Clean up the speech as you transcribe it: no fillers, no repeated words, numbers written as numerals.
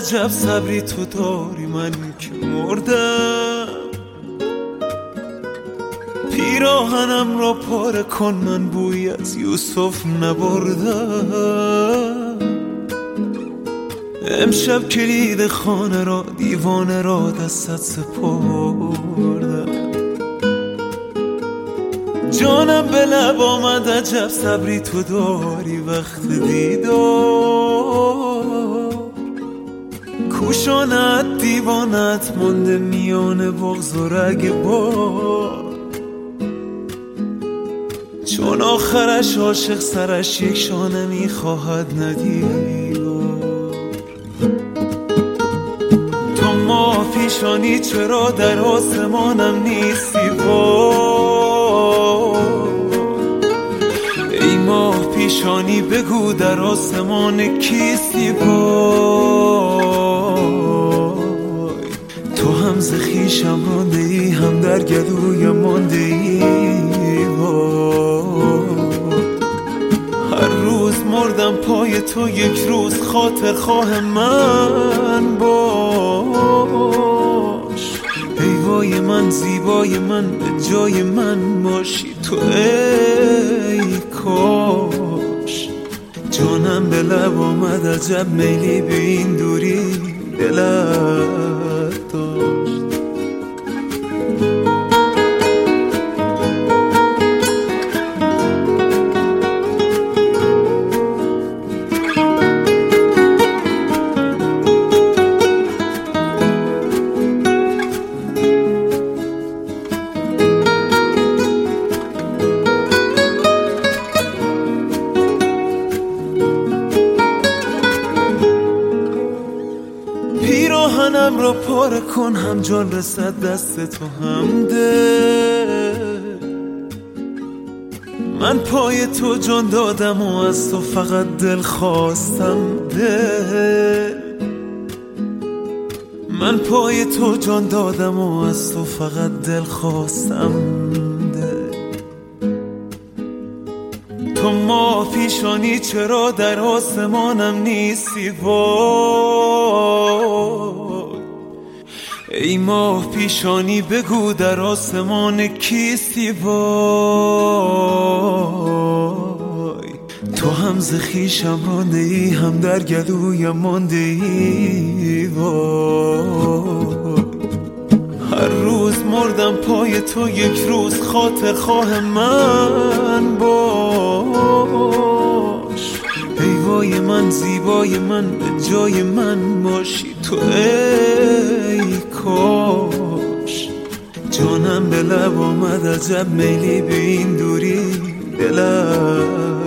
عجب صبری تو داری، من که مردم. پیراهنم را پاره کن، من بوی از یوسف نبردم. امشب کلید خانه را، دیوانه را دستت سپردم. جانم به لب آمد عجب صبری تو داری وقت دیدار. کوشانت دیوانت مانده میان بغض و رگبار. چون آخرش عاشق سرش یک شانه میخواهد ندیدار. تو ماه پیشانی چرا در آسمانم نیستی ای ماه پیشانی بگو در آسمان کیستی وای. تو هم ز خویشم مانده ای، هم در گلویم مانده ای وای. هر روز مردم پای تو، یک روز خاطر خواه من باش. ای وای من زیبای من، به جای من باشی تو ای کاش. جانم به لب آمد عجب میلی به این دوری دلت داشت. پیراهنم را پاره کن، هم جان رسد دست تو هم دل. من پای تو جان دادم و از تو فقط دل خواستم دل. من پای تو جان دادم و از تو فقط دل خواستم دل. تو ماه پیشانی چرا در آسمانم نیستی وای. ای ماه پیشانی بگو در آسمان کیستی وای. تو هم ز خویشم مانده ای، هم در گلویم مانده ای وای. هر روز مردم پای تو، یک روز خاطر خواه من باش. ای وای من زیبای من، به جای من باشی تو ای کاش. جانم به لب آمد عجب میلی به این دوری دلت